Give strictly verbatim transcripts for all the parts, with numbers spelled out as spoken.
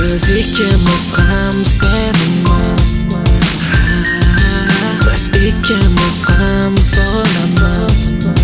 Biz ikkimiz ham sevamiz, biz ikkimiz ham so'ramiz.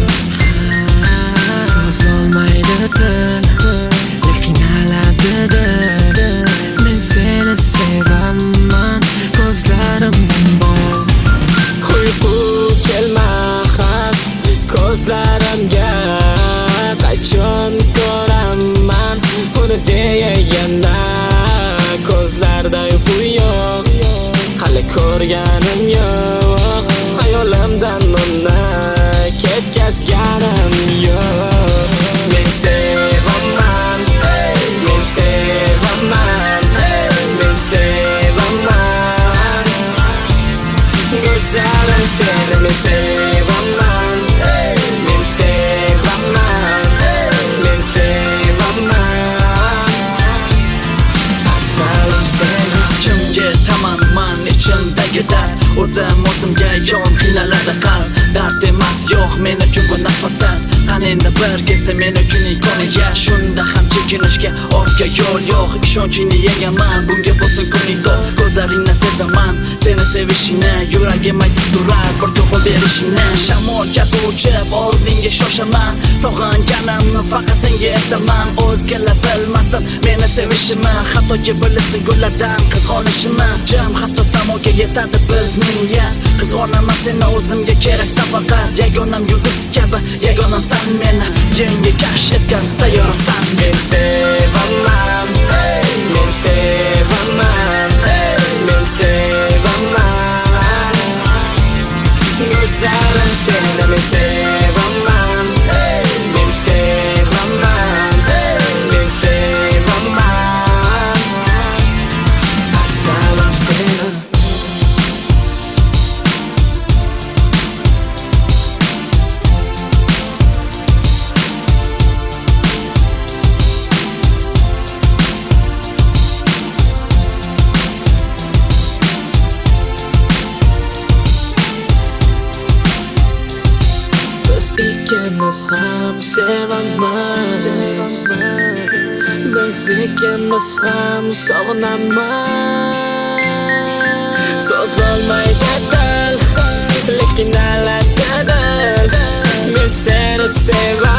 So'zlolmaydi til, lekin aladi dil. Men seni sevaman, ko'zlarimdan bor. Uyqu kelmas ko'zlarimga, qachon ko'raman uni deyaganda. Ko'zlarda uyqu yo'q, hali ko'rganim yo'q. Hayolimdan uni ketkazganim yo'q. Men sevaman, men sevaman, men sevaman. Go'zalim seni men sevaman, men sevaman, men sevaman. Asalim seni Kimga tamanman ichimdagi dard, o'zim o'zimga yon kuylanadi qalb. Dard emas yo'q men uchun bu nafasat, qani endi bir kelsa men uchun imkoniga. Shunda ham chekinishga ortga yo'l yo'q, ishonchingni yegaman, bunga bo'lsin kuning to'q. Ko'zlaringni sezaman, seni sevishingni, yuragim aytib turar bir to'g'ri berishingni. Shamol kabi uchib oldinga shoshaman, sog'inganimni faqat senga aytaman. O'zgalar bilmasin meni sevishimni, hattoki bilsin gullardan qizg'onishimni. Jam hatto samoga yetadi bizning niyat, qizg'onaman seni o'zimga keraksan faqat. Yagonam yulduz kabi, yagonam san meni yangi kashf etgan sayyoramsan. Men sevaman, men sevaman, men sevaman. Go'zalim seni men sevaman, men sevaman, men sevaman. Asalim seni ikimiz ham sevamiz, biz ikkimiz ham sog'inamiz. So'zlolmaydi til, lekin aladi dil. Men seni sevaman.